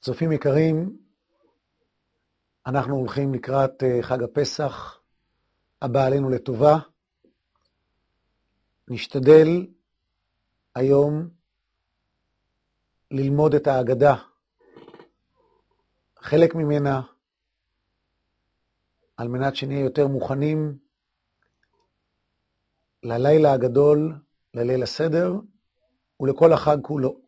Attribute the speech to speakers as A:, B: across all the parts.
A: צופים יקרים, אנחנו הולכים לקראת חג הפסח הבא עלינו לטובה. נשתדל היום ללמוד את ההגדה, חלק ממנה, על מנת שנהיה יותר מוכנים ללילה הגדול, לליל הסדר ולכל החג כולו.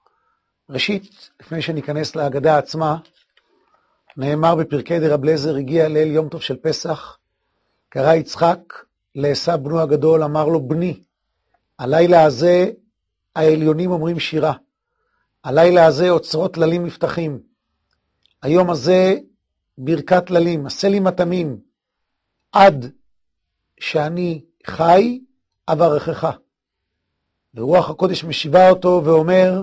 A: ראשית, לפני שניכנס להגדה עצמה, נאמר בפרקי דרב אליעזר, הגיע ליל יום טוב של פסח, קרא יצחק לעשו בנו הגדול, אמר לו, בני, הלילה הזה העליונים אומרים שירה, הלילה הזה אוצרות טללים נפתחים, היום הזה ברכת טללים, עשה לי מטעמים, עד שאני חי אברכך. ורוח הקודש משיבה אותו ואומר,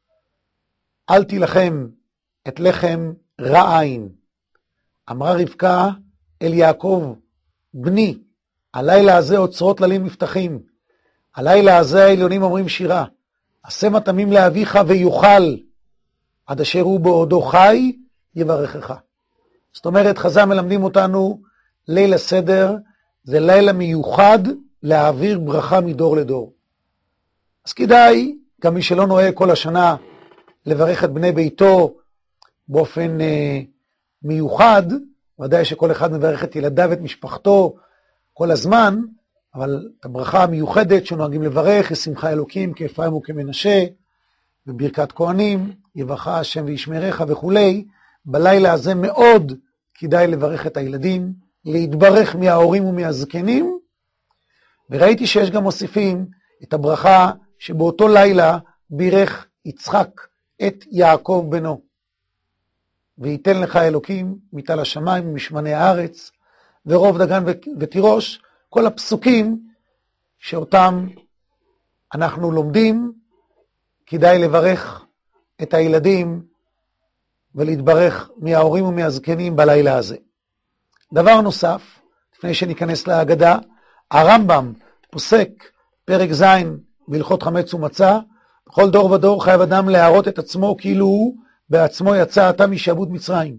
A: אל תילחם את לחם רע עין. אמרה רבקה אל יעקב, בני, הלילה הזה אוצרות טללים נפתחים, הלילה הזה העליונים אומרים שירה, עשה מטעמים לאביך ויוכל, עד אשר הוא בעודו חי יברכך. זאת אומרת, חז"ל מלמדים אותנו, ליל הסדר זה לילה מיוחד להעביר ברכה מדור לדור. אז כדאי, גם מי שלא נוהג כל השנה, לברך את בני ביתו באופן מיוחד, ודאי שכל אחד מברך את ילדיו ואת משפחתו כל הזמן, אבל את הברכה המיוחדת שנוהגים לברך, שמחה אלוקים כאפרים וכמנשה, וברכת כהנים, יברך השם וישמרך וכו'. בלילה הזה מאוד כדאי לברך את הילדים, להתברך מההורים ומהזקנים, וראיתי שיש גם מוסיפים את הברכה שבאותו לילה בירך יצחק את יעקב בנו. ויתן לך אלוקים מטל השמיים ומשמני הארץ ורוב דגן ותירוש, כל הפסוקים שאותם אנחנו לומדים, כדאי לברך את הילדים ולהתברך מההורים ומהזקנים בלילה הזה. דבר נוסף, לפני שניכנס להגדה, הרמב"ם פוסק פרק ז' בהלכות חמץ ומצה, בכל דור ודור חייב אדם להראות את עצמו כאילו הוא בעצמו יצא עתה משעבוד מצרים.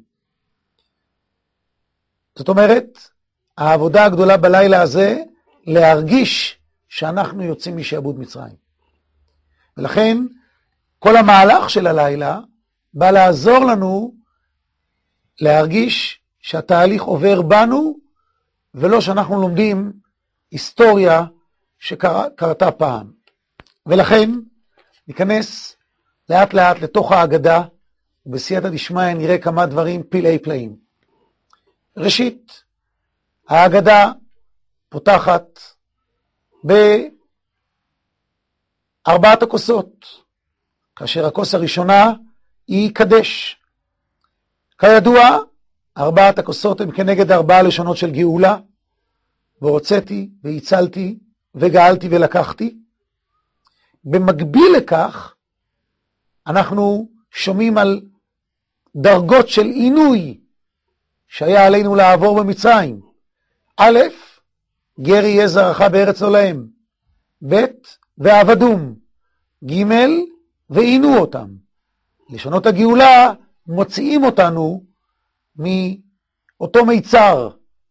A: זאת אומרת, העבודה הגדולה בלילה הזה, להרגיש שאנחנו יוצאים משעבוד מצרים. ולכן, כל המהלך של הלילה, בא לעזור לנו להרגיש שהתהליך עובר בנו, ולא שאנחנו לומדים היסטוריה שקרתה פעם. ולכן, ניכנס לאט לאט לתוך ההגדה, ובסייעתא דשמיא נראה כמה דברים פלאי פלאים. ראשית, ההגדה פותחת בארבעת הכוסות, כאשר הכוס הראשונה היא קדש. כידוע, ארבעת הכוסות הן כנגד ארבעה לשונות של גאולה, והוצאתי והצלתי וגאלתי ולקחתי. במקביל לכך, אנחנו שומעים על דרגות של עינוי שהיה עלינו לעבור במצרים. א', גר יהיה זרעך בארץ לא להם. ב', ועבדום. ג', ועינו אותם. לשונות הגאולה מוציאים אותנו מאותו מיצר,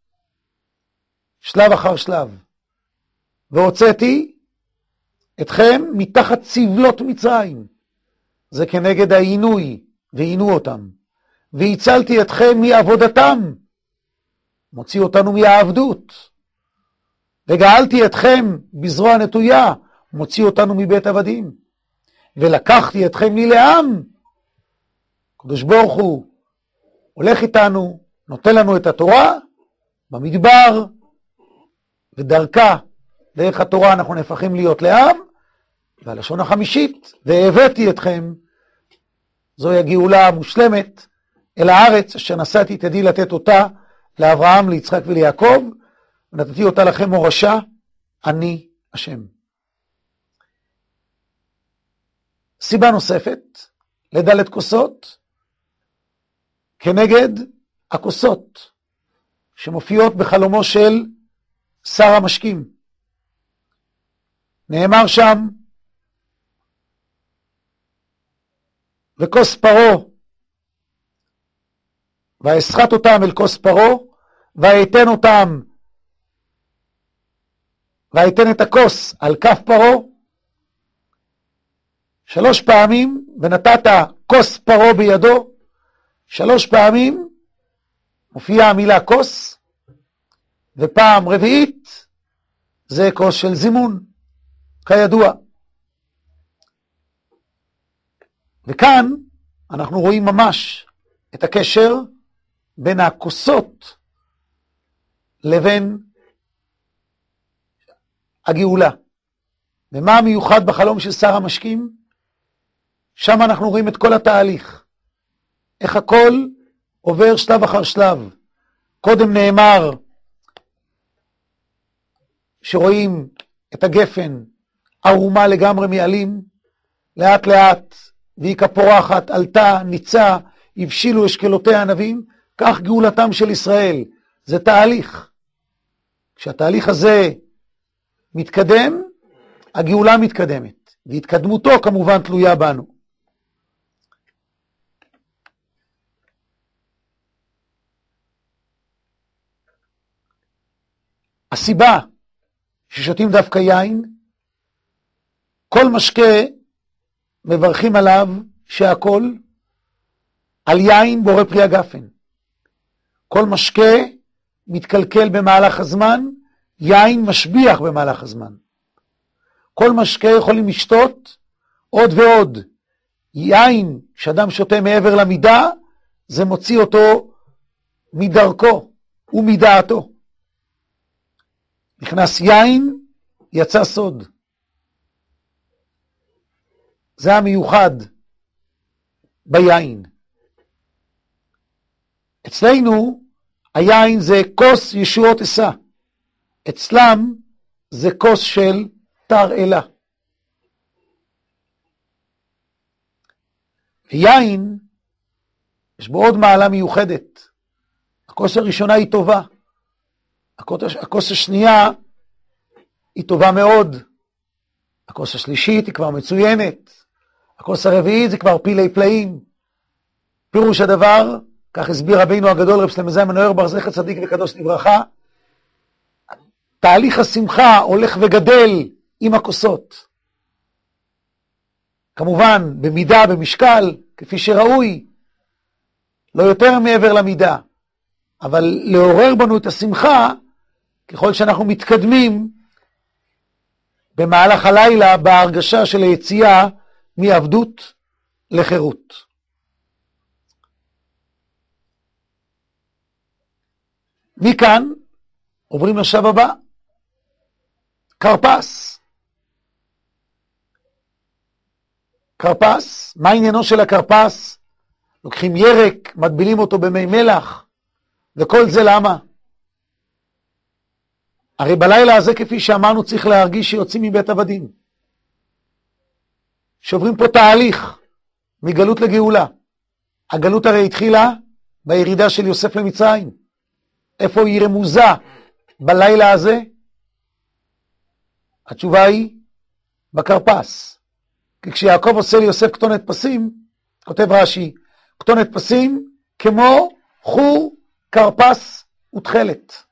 A: שלב אחר שלב. והוצאתי אתכם מתחת צבלות מצרים. זה כנגד העינוי, ועינו אותם. והצלתי אתכם מעבודתם, מוציא אותנו מהעבדות. וגאלתי אתכם בזרוע נטויה, מוציא אותנו מבית עבדים. ולקחתי אתכם לי לעם. קדוש ברוך הוא הולך איתנו, נותן לנו את התורה במדבר, ודרכה, דרך התורה אנחנו נהפכים להיות לעם. והלשון החמישית, והבאתי אתכם, זוהי הגאולה המושלמת, אל הארץ אשר נשאתי את ידי לתת אותה לאברהם, ליצחק וליעקב, ונתתי אותה לכם מורשה, אני השם. סיבה נוספת, לדלת כוסות, כנגד הכוסות, שמופיעות בחלומו של שר המשקים. נאמר שם, וכוס פרו ואסחט אותם אל כוס פרעה, ואתן את הכוס על כף פרעה 3 פעמים, ונתת כוס פרעה בידו 3 פעמים, מופיעה המילה כוס, ופעם רביעית זה כוס של זימון, כידוע. וכאן אנחנו רואים ממש את הקשר בין הכוסות לבין הגאולה. ומה המיוחד בחלום של שר המשקים? שם אנחנו רואים את כל התהליך. איך הכל עובר שלב אחר שלב. קודם נאמר שרואים את הגפן ערומה לגמרי מעלים, לאט לאט, והיא כפורחת, עלתה, ניצה, הבשילו אשכלותיה ענבים, כך גאולתם של ישראל. זה תהליך. כשהתהליך הזה מתקדם, הגאולה מתקדמת, והתקדמותו כמובן תלויה בנו. הסיבה ששותים דווקא יין, כל משקה מברכים עליו שהכל, על יין בורא פרי הגפן. כל משקה מתקלקל במהלך הזמן, יין משביח במהלך הזמן. כל משקה יכולים לשתות עוד ועוד. יין שאדם שותה מעבר למידה, זה מוציא אותו מדרכו ומדעתו. נכנס יין, יצא סוד. זה המיוחד ביין. אצלנו היין זה כוס ישועות עשה. אצלם זה כוס של תרעלה. ויין, יש בו עוד מעלה מיוחדת. הכוס הראשונה היא טובה. הכוס השנייה היא טובה מאוד. הכוס השלישית היא כבר מצוינת. הכוס הרביעית זה כבר פילי פלאים. פירוש הדבר, כך הסביר רבינו הגדול רב שלמה זלמן אוירבך זכר צדיק וקדוש לברכה, תהליך השמחה הולך וגדל עם הכוסות. כמובן במידה, במשקל, כפי שראוי, לא יותר מעבר למידה, אבל לעורר בנו את השמחה ככל שאנחנו מתקדמים במהלך הלילה בהרגשה של היציאה מעבדות לחירות. מכאן עוברים לשלב הבא, כרפס. כרפס, מה עניינו של הכרפס? לוקחים ירק, מטבילים אותו במי מלח, וכל זה למה? הרי בלילה הזה, כפי שאמרנו, צריך להרגיש שיוצאים מבית עבדים. שעוברים פה תהליך מגלות לגאולה. הגלות הרי התחילה בירידה של יוסף למצרים. איפה היא רמוזה בלילה הזה? התשובה היא בכרפס. כי כשיעקב עושה ליוסף כתונת פסים, כותב רש"י, כתונת פסים כמו חור, כרפס ותכלת.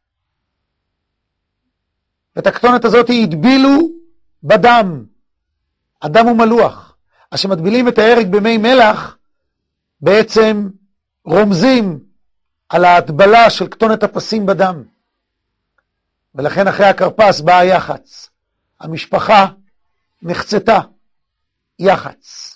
A: ואת הכתונת הזאת הדבילו בדם. הדם הוא מלוח. אז שמטבילים את הירק במי מלח, בעצם רומזים על ההטבלה של כתונת הפסים בדם. ולכן אחרי הכרפס בא היחץ. המשפחה נחצתה. יחץ.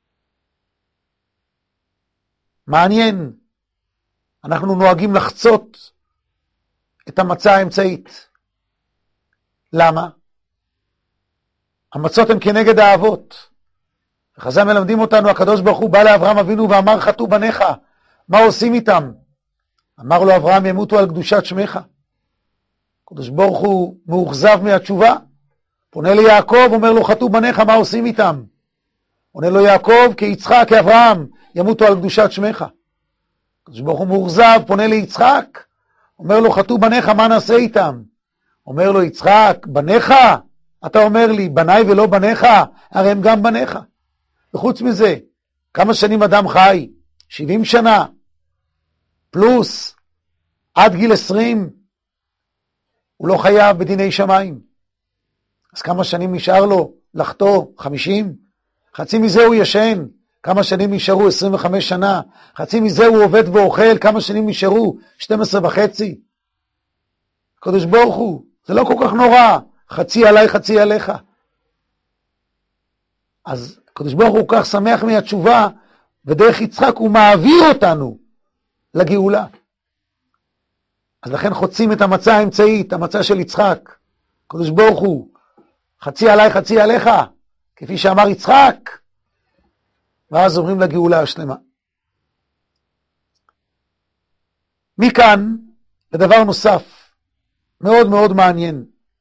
A: מעניין. אנחנו נוהגים לחצות את המצה האמצעית. למה? המצות הן כנגד האבות. וחז"ל מלמדים אותנו, הקדוש ברוך הוא בא לאברהם אבינו ואמר חטאו בניך, מה עושים איתם? אמר לו אברהם ימותו על קדושת שמך. הקדוש ברוך הוא מאוכזב מהתשובה, פונה ליעקב, אומר לו חטאו בניך, מה עושים איתם? עונה לו יעקב, כיצחק, כאברהם, ימותו על קדושת שמך. הקדוש ברוך הוא מאוכזב, פונה ליצחק, אומר לו חטאו בניך, מה נעשה איתם? אומר לו יצחק, בניך? אתה אומר לי, בניי ולא בניך, הרי הם גם בניך. וחוץ מזה, כמה שנים אדם חי? 70 שנה. פלוס עד גיל 20, הוא לא חייב בדיני שמיים. אז כמה שנים נשאר לו לחטוא? 50? חצי מזה הוא ישן. כמה שנים נשארו? 25 שנה. חצי מזה הוא עובד ואוכל. כמה שנים נשארו? 12 וחצי. הקדוש ברוך הוא, זה לא כל כך נורא. חצי עליי, חצי עליך. אז הקדוש ברוך הוא כך שמח מהתשובה, ודרך יצחק הוא מעביר אותנו לגאולה. אז לכן חוצים את המצה האמצעית, המצה של יצחק. הקדוש ברוך הוא, חצי עליי, חצי עליך, כפי שאמר יצחק, ואז עוברים לגאולה השלמה. מכאן, לדבר נוסף, מאוד מאוד מעניין.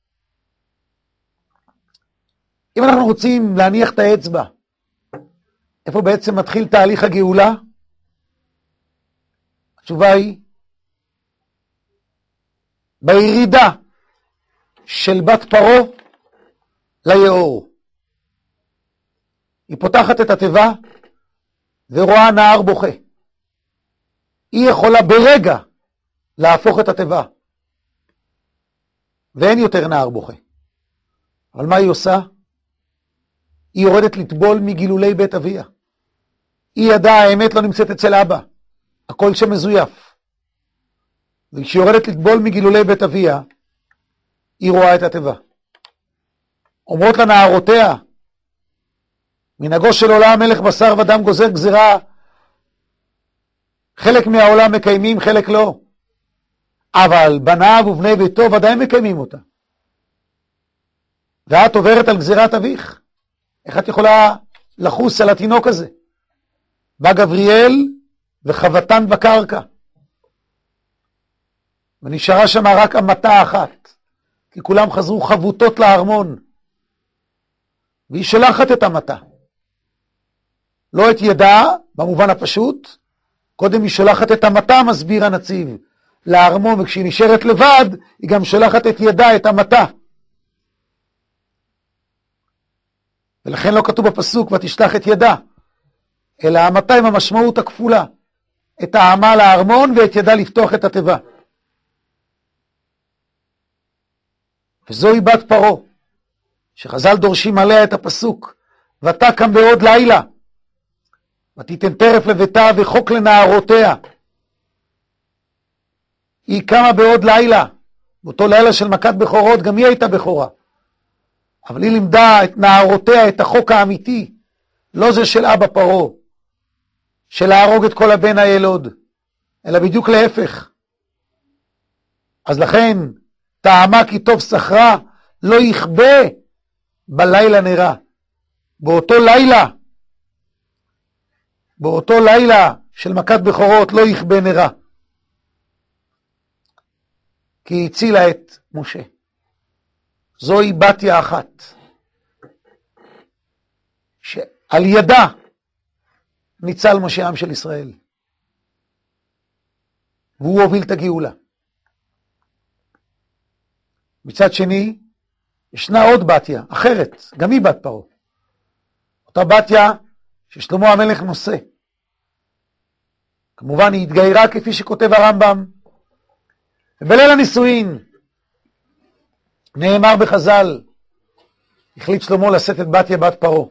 A: אם אנחנו רוצים להניח את האצבע, איפה בעצם מתחיל תהליך הגאולה? התשובה היא, בירידה של בת פרעה ליאור. היא פותחת את התיבה ורואה נהר בוכה. היא יכולה ברגע להפוך את התיבה, ואין יותר נהר בוכה. אבל מה היא עושה? היא יורדת לטבול מגילולי בית אביה. היא ידעה, האמת לא נמצאת אצל אבא, הכל שם מזויף. וכשהיא יורדת לטבול מגילולי בית אביה, היא רואה את התיבה. אומרות לה נערותיה, מנהגו של עולם מלך בשר ודם גוזר גזירה, חלק מהעולם מקיימים, חלק לא. אבל בניו ובני ביתו ודאי מקיימים אותה. ואת עוברת על גזירת אביך. איך את יכולה לחוס על התינוק הזה? בא גבריאל וחבטן בקרקע. ונשארה שם רק המתה אחת, כי כולם חזרו חבוטות לארמון. והיא שולחת את המתה. לא את ידה, במובן הפשוט, קודם היא שולחת את המתה, מסביר הנציב, לארמון, וכשהיא נשארת לבד, היא גם שולחת את ידה, את המתה. ולכן לא כתוב בפסוק, ותשלח את ידה, אלא המתה עם המשמעות הכפולה, את העמה לארמון ואת ידה לפתוח את התיבה. וזוהי בת פרעה, שחז"ל דורשים עליה את הפסוק, ותקם בעוד לילה, ותיתן טרף לביתה וחוק לנערותיה. היא קמה בעוד לילה, באותו לילה של מכת בכורות, גם היא הייתה בכורה. אבל היא לימדה את נערותיה, את החוק האמיתי, לא זה של אבא פרעה, של להרוג את כל הבן הילוד, אלא בדיוק להפך. אז לכן, טעמה כי טוב שכרה, לא יכבה בלילה נראה. באותו לילה של מכת בכורות לא יכבה נראה. כי היא הצילה את משה. זוהי בתיה אחת, שעל ידה ניצל משה עם של ישראל. והוא הוביל את הגאולה. מצד שני, ישנה עוד בתיה, אחרת, גם היא בת פרעה. אותה בתיה ששלמה המלך נושא. כמובן היא התגיירה כפי שכותב הרמב"ם. ובליל הנישואין, נאמר בחז"ל, החליט שלמה לשאת את בתיה בת פרעה.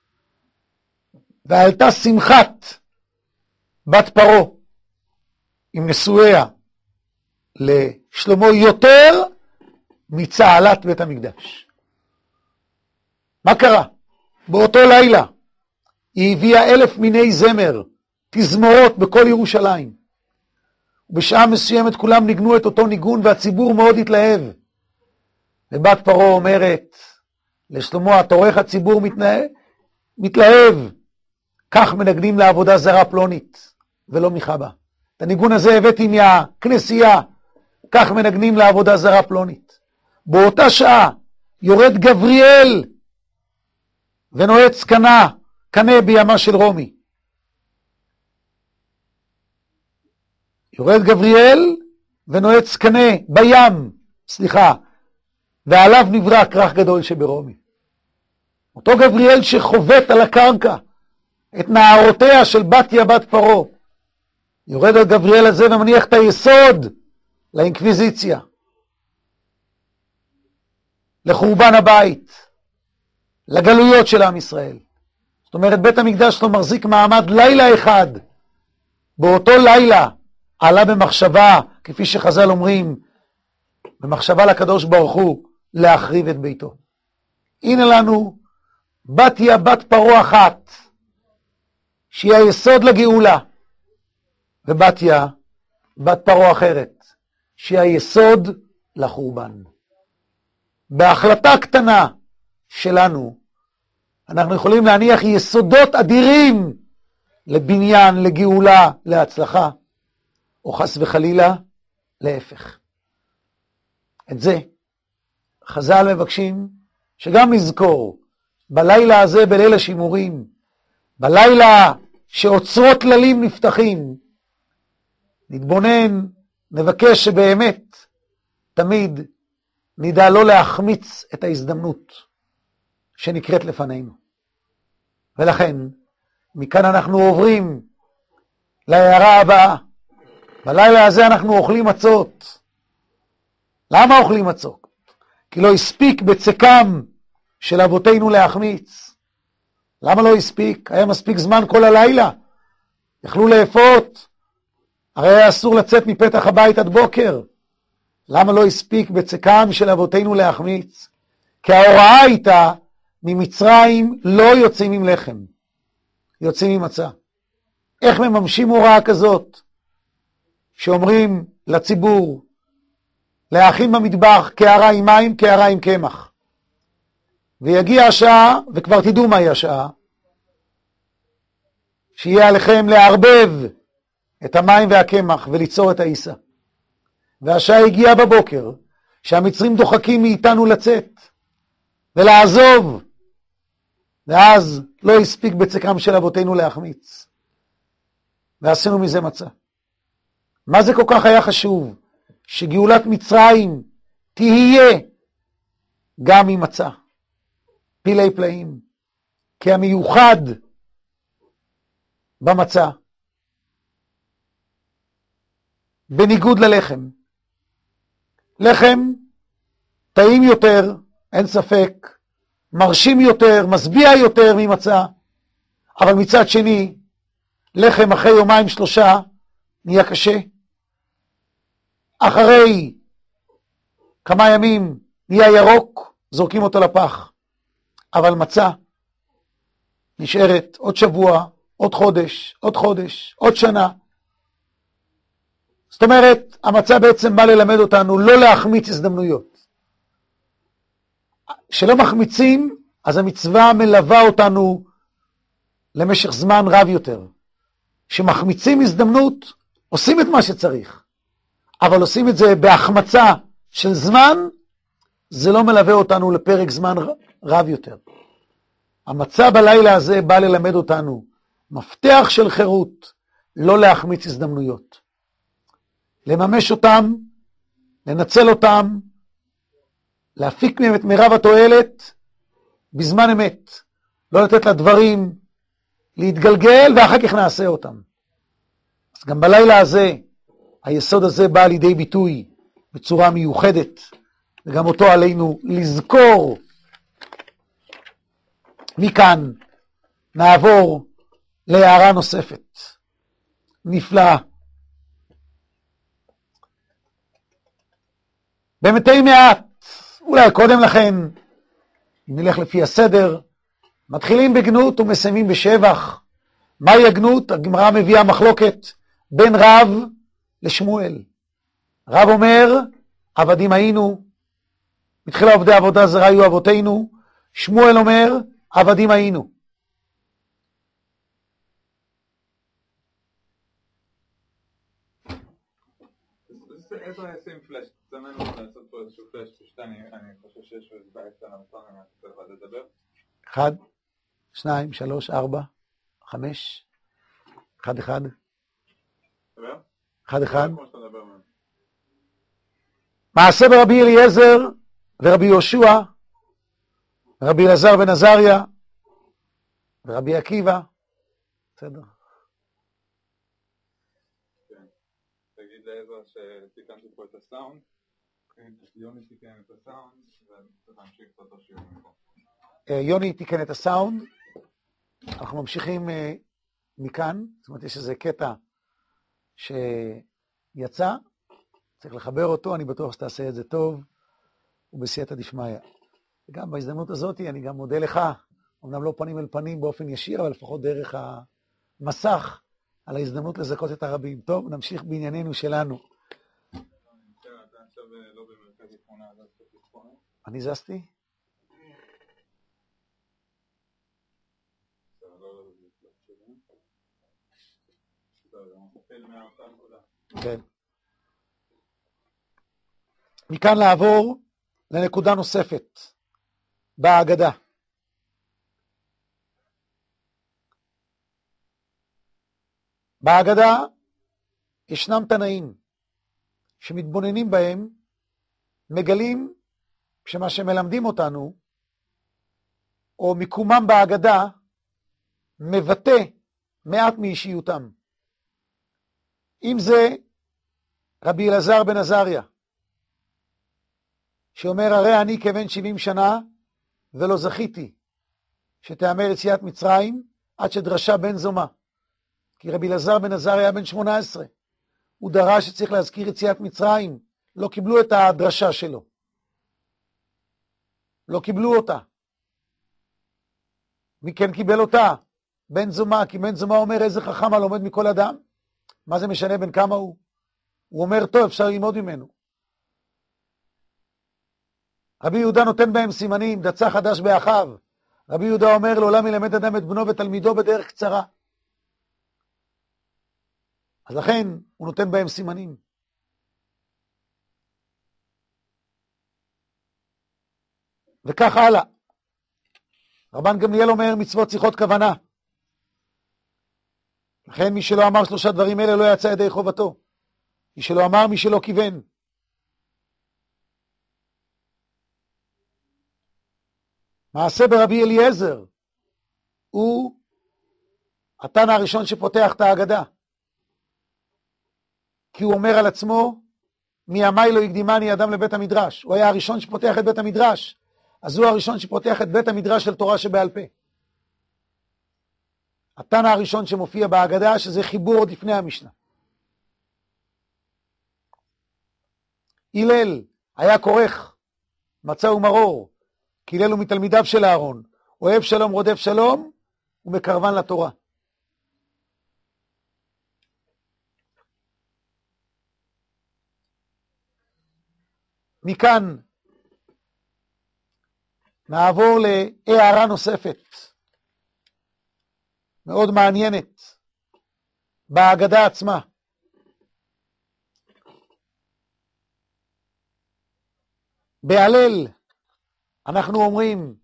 A: ועלתה שמחת בת פרעה עם נשואיה לשלמה יותר מצהלת בית המקדש. מה קרה? באותו לילה היא הביאה 1000 מיני זמר, תזמורות בכל ירושלים. ובשעה מסוימת כולם ניגנו את אותו ניגון והציבור מאוד התלהב. ובת פרעה אומרת לשלמה, אתה רואה איך הציבור מתלהב, כך מנגנים לעבודה זרה פלונית ולא מחבה. את הניגון הזה הבאתי מהכנסייה, כך מנגנים לעבודה זרה פלונית. באותה שעה יורד גבריאל ונועץ קנה בימה של רומי. יורד גבריאל ונועץ קנה בים, ועליו נברא כרך גדול שברומי. אותו גבריאל שחובט על הקרקע את נערותיה של בתיה בת פרעה, יורד על גבריאל הזה ומניח את היסוד לאינקוויזיציה, לחורבן הבית, לגלויות של עם ישראל. זאת אומרת, בית המקדש לא מחזיק מעמד לילה אחד. באותו לילה עלה במחשבה, כפי שחז"ל אומרים, במחשבה לקדוש ברוך הוא, להחריב את ביתו. הנה לנו בתיה בת פרעה אחת, שהיא היסוד לגאולה, ובתיה בת פרעה אחרת, שהיא היסוד לחורבן. בהחלטה קטנה שלנו, אנחנו יכולים להניח יסודות אדירים לבניין, לגאולה, להצלחה, או חס וחלילה, להפך. את זה חז"ל מבקשים שגם נזכור בלילה הזה, בליל השימורים, בלילה שאוצרות כללים נפתחים, נתבונן, נבקש שבאמת תמיד נדע לא להחמיץ את ההזדמנות שנקראת לפנינו. ולכן מכאן אנחנו עוברים להערה הבאה. בלילה הזה אנחנו אוכלים מצות. למה אוכלים מצות? כי לא הספיק בצקם של אבותינו להחמיץ. למה לא הספיק? היה מספיק זמן כל הלילה. יכלו לאפות. הרי היה אסור לצאת מפתח הבית עד בוקר. למה לא הספיק בצקם של אבותינו להחמיץ? כי ההוראה הייתה, ממצרים לא יוצאים עם לחם, יוצאים עם מצה. איך מממשים הוראה כזאת? שאומרים לציבור, להכין במטבח קערה עם מים, קערה עם קמח. ויגיע השעה, וכבר תדעו מהי השעה, שיהיה עליכם לערבב את המים והקמח וליצור את העיסה. והשעה הגיעה בבוקר, שהמצרים דוחקים מאיתנו לצאת ולעזוב, ואז לא הספיק בצקם של אבותינו להחמיץ. ועשינו מזה מצה. מה זה כל כך היה חשוב? שגאולת מצרים תהיה גם עם מצה. פילי פלאים. כי המיוחד במצה, בניגוד ללחם. לחם טעים יותר, אין ספק, מרשים יותר, משביע יותר ממצה, אבל מצד שני, לחם אחרי יומיים שלושה נהיה קשה. אחרי כמה ימים נהיה ירוק, זורקים אותו לפח. אבל מצה נשארת עוד שבוע, עוד חודש, עוד חודש, עוד שנה. זאת אומרת, המצה בעצם בא ללמד אותנו לא להחמיץ הזדמנויות. כשלא מחמיצים, אז המצווה מלווה אותנו למשך זמן רב יותר. כשמחמיצים הזדמנות, עושים את מה שצריך. אבל עושים את זה בהחמצה של זמן, זה לא מלווה אותנו לפרק זמן רב יותר. המצה בלילה הזה בא ללמד אותנו, מפתח של חירות, לא להחמיץ הזדמנויות. לממש אותם, לנצל אותם, להפיק מהם את מירב התועלת בזמן אמת. לא לתת לדברים להתגלגל ואחר כך נעשה אותם. אז גם בלילה הזה, היסוד הזה בא לידי ביטוי בצורה מיוחדת, וגם אותו עלינו לזכור. מכאן נעבור להערה נוספת, נפלאה. במתי מעט, אולי קודם לכן, אם נלך לפי הסדר, מתחילים בגנות ומסיימים בשבח. מהי הגנות? הגמרא מביאה מחלוקת בין רב לשמואל. רב אומר, עבדים היינו, מתחילה עובדי עבודה זרה היו אבותינו. שמואל אומר, עבדים היינו.
B: איזה ישים פלאש? תצמנו לעשות פה איזשהו פלאש ששתיים, אני חושב שיש איזה בעיה קטנה נכון, אני צריך לדבר.
A: 1, 2, 3, 4, 5, 1, 1.
B: דבר?
A: 1, 1.
B: כמו שאתה מדבר מהם.
A: מעשה ברבי אליעזר ורבי יהושע, רבי אלעזר בן עזריה, ורבי עקיבא. בסדר.
B: להגיד לעזרא שתיקנתי פה את הסאונד, יוני תיקן את הסאונד, וצריך להמשיך את אותו שיעור מפה.
A: יוני תיקן את הסאונד, אנחנו ממשיכים מכאן, זאת אומרת יש איזה קטע שיצא, צריך לחבר אותו, אני בטוח שתעשה את זה טוב, ובסייעתא דשמיא. וגם בהזדמנות הזאת אני גם מודה לך, אמנם לא פנים אל פנים באופן ישיר, אבל לפחות דרך המסך, על ההזדמנות לזכות את הרבים. טוב, נמשיך בענייננו שלנו.
B: אתה עכשיו לא במרכז התמונה, אז קצת לתמונה.
A: אני זזתי? כן. מכאן לעבור לנקודה נוספת בהגדה. בהגדה ישנם תנאים שמתבוננים בהם, מגלים שמה שמלמדים אותנו, או מיקומם בהגדה, מבטא מעט מאישיותם. אם זה רבי אלעזר בן עזריה, שאומר, הרי אני כבן 70 שנה, ולא זכיתי שתאמר יציאת מצרים, עד שדרשה בן זומה. כי רבי אלעזר בן עזריה היה בן 18. הוא דרש שצריך להזכיר יציאת מצרים. לא קיבלו את הדרשה שלו. לא קיבלו אותה. מי כן קיבל אותה? בן זומה, כי בן זומה אומר, איזה חכם הלומד מכל אדם. מה זה משנה בין כמה הוא? הוא אומר, טוב, אפשר ללמוד ממנו. רבי יהודה נותן בהם סימנים, דצה חדש באחיו. רבי יהודה אומר, לעולם ילמד אדם את בנו ותלמידו בדרך קצרה. אז לכן הוא נותן בהם סימנים. וכך הלאה. רבן גמליאל אומר, מצוות צריכות כוונה. לכן מי שלא אמר 3 דברים אלה לא יצא ידי חובתו. מי שלא אמר, מי שלא כיוון. מעשה ברבי אליעזר הוא התנא הראשון שפותח את ההגדה. כי הוא אומר על עצמו, מימי לא הקדימני אדם לבית המדרש. הוא היה הראשון שפותח את בית המדרש. אז הוא הראשון שפותח את בית המדרש של תורה שבעל פה. התנא הראשון שמופיע בהגדה, שזה חיבור עוד לפני המשנה. הלל היה כורך, מצה ומרור, כי הלל הוא מתלמידיו של אהרון. אוהב שלום רודף שלום, ומקרבן לתורה. מכאן נעבור להערה נוספת, מאוד מעניינת, בהגדה עצמה. בהלל אנחנו אומרים,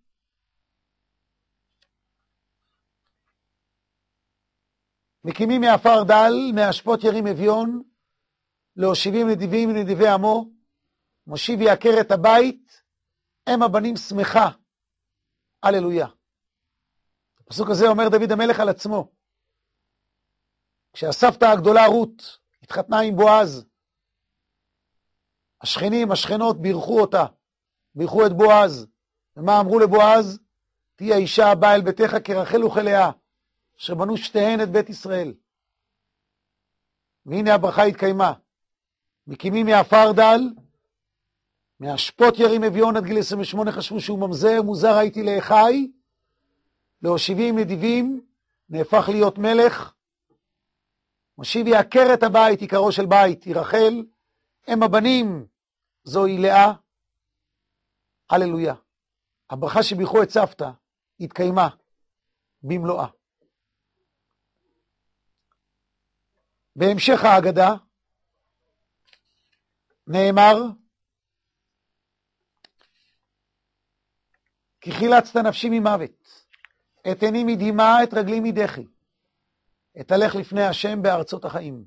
A: מקימים מעפר דל, מהשפות ירים אביון, להושיבים נדיבים ונדיבי עמו, מושיב יעקר את הבית, הם הבנים שמחה. הללויה. הפסוק הזה אומר דוד המלך על עצמו. כשהסבתא הגדולה רות התחתנה עם בועז, השכנים, השכנות בירכו אותה, בירכו את בועז. ומה אמרו לבועז? תהיה האישה הבאה אל ביתך כרחל וכלאה, אשר בנו שתיהן את בית ישראל. והנה הברכה התקיימה. מקימים מעפר דל, מהשפות ירים אביון עד גיל 28 חשבו שהוא ממזר, מוזר הייתי לאחי, להושיבים נדיבים, נהפך להיות מלך, מושיב יעקר את הבית, עיקרו של בית, היא רחל, הם הבנים, זוהי לאה, הללויה. הברכה שבירכו את סבתא התקיימה במלואה. בהמשך ההגדה נאמר, כי חילצת נפשי ממוות, את עיני מדמעה, את רגלי מדחי, אתהלך לפני השם בארצות החיים.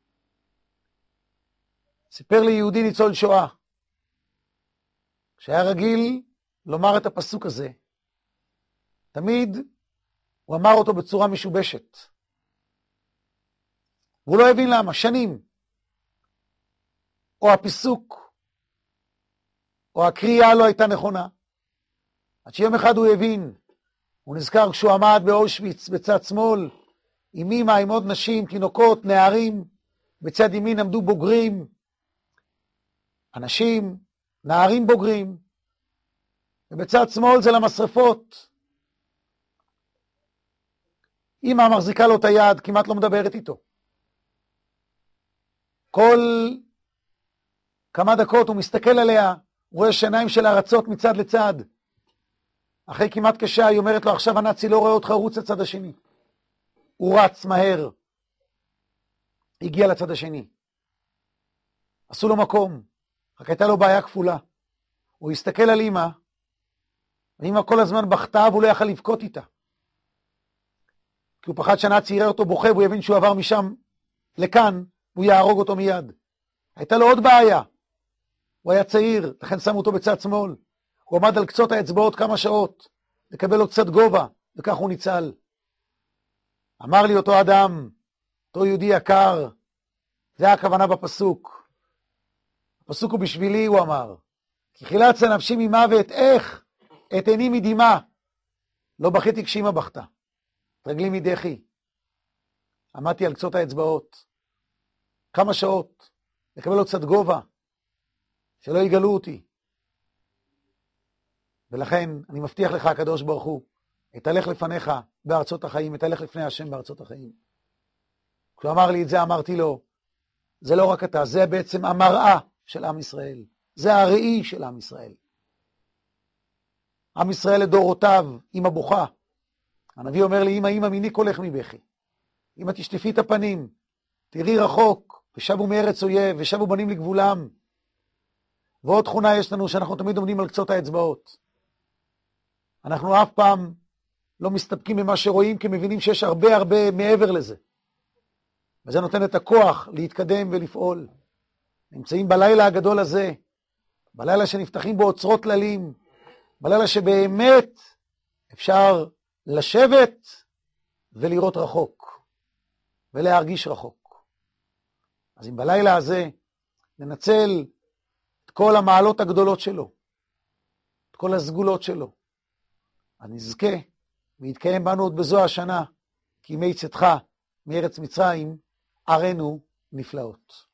A: סיפר לי יהודי ניצול שואה, שהיה רגיל לומר את הפסוק הזה, תמיד הוא אמר אותו בצורה משובשת. והוא לא הבין למה, שנים. או הפיסוק, או הקריאה לא הייתה נכונה. עד שיום אחד הוא הבין, הוא נזכר כשהוא עמד באושוויץ בצד שמאל, עם אמא, עם עוד נשים, תינוקות, נערים, בצד ימין עמדו בוגרים, אנשים, נערים בוגרים, ובצד שמאל זה למשרפות. אמא מחזיקה לו את היד, כמעט לא מדברת איתו. כל כמה דקות הוא מסתכל עליה, הוא רואה שעיניים שלה רצות מצד לצד. אחרי כמעט כשעה היא אומרת לו, עכשיו הנאצי לא רואה אותך, רוץ לצד השני. הוא רץ מהר, הגיע לצד השני. עשו לו מקום, רק הייתה לו בעיה כפולה. הוא הסתכל על אמא, ואמא כל הזמן בכתה והוא לא יכל לבכות איתה. כי הוא פחד שהנאצי יראה אותו בוכה, והוא יבין שהוא עבר משם לכאן, והוא יהרוג אותו מיד. הייתה לו עוד בעיה. הוא היה צעיר, לכן שמו אותו בצד שמאל. הוא עמד על קצות האצבעות כמה שעות, לקבל לו קצת גובה, וכך הוא ניצל. אמר לי אותו אדם, אותו יהודי יקר, זה הכוונה בפסוק. הפסוק הוא בשבילי, הוא אמר, כי חילצת נפשי ממוות, איך? את עיני מדמעה. לא בכיתי כשאמא בכתה, רגלי מדחי. עמדתי על קצות האצבעות, כמה שעות, לקבל לו קצת גובה, שלא יגלו אותי. ולכן אני מבטיח לך, הקדוש ברוך הוא, אתהלך לפניך בארצות החיים, אתהלך לפני השם בארצות החיים. כשהוא אמר לי את זה, אמרתי לו, זה לא רק אתה, זה בעצם המראה של עם ישראל. זה הראי של עם ישראל. עם ישראל לדורותיו, אמא בוכה. הנביא אומר לי, אמא מיני קולך מבכי. אמא תשטפי את הפנים, תראי רחוק, ושבו מארץ אויב, ושבו בנים לגבולם. ועוד תכונה יש לנו, שאנחנו תמיד עומדים על קצות האצבעות. אנחנו אף פעם לא מסתפקים במה שרואים, כי מבינים שיש הרבה מעבר לזה. וזה נותן את הכוח להתקדם ולפעול. נמצאים בלילה הגדול הזה, בלילה שנפתחים בו אוצרות כללים, בלילה שבאמת אפשר לשבת ולראות רחוק, ולהרגיש רחוק. אז אם בלילה הזה ננצל את כל המעלות הגדולות שלו, את כל הסגולות שלו, אז נזכה ויתקיים בנו עוד בזו השנה, כי ימי צאתך מארץ מצרים ערינו נפלאות.